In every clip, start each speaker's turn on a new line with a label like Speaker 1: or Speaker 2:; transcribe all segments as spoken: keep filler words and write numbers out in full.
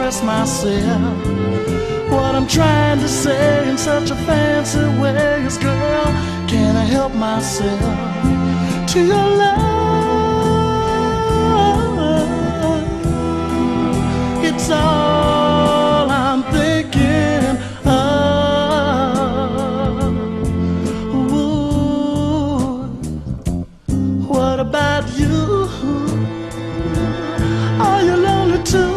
Speaker 1: express myself. What I'm trying to say in such a fancy way is, girl, can I help myself to your love? It's all I'm thinking of. Ooh, what about you? Are you lonely too?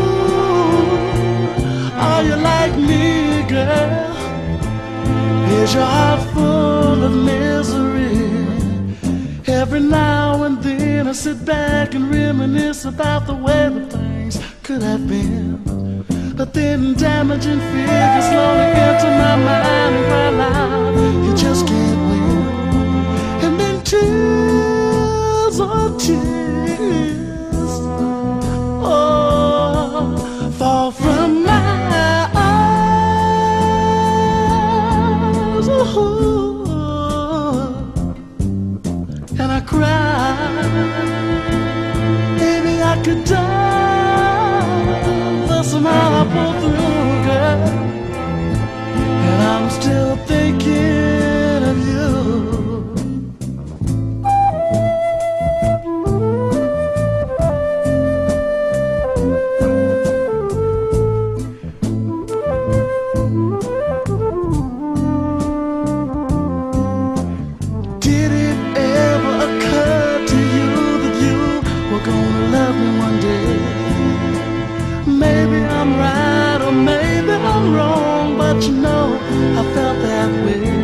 Speaker 1: Are you like me, girl? Is your heart full of misery? Every now and then I sit back and reminisce about the way that things could have been. But then damaging figures slowly enter my mind and cry loud, you just can't win. And then tears, oh tears, oh, fall from my eyes, oh, and I cry. Maybe I could die, but somehow I pull through, girl. And I'm still thinking of you. Did it ever occur to you that you were gonna love me one day? Maybe I'm right or maybe I'm wrong, but you know I felt that way.